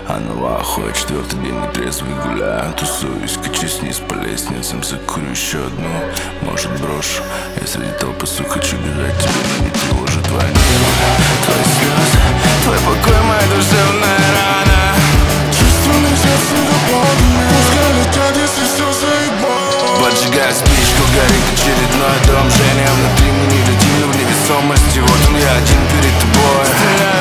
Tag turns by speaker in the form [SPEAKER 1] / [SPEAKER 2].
[SPEAKER 1] А новахуя, четвертый день нетрезвый гуляю. Тусуюсь, качусь вниз по лестницам, закурю еще одну. Может брошу, я среди толпы хочу бежать. Тебе не тревожит твоя нервы, твои слезы, твой покой, моя душевная рана.
[SPEAKER 2] Чувства на сердце дополнены, пускай летят, если все заебало.
[SPEAKER 1] Поджигаю спичку, горит очередной дом. Жжение внутри, мы не летим в невесомости. Вот он, я один перед тобой.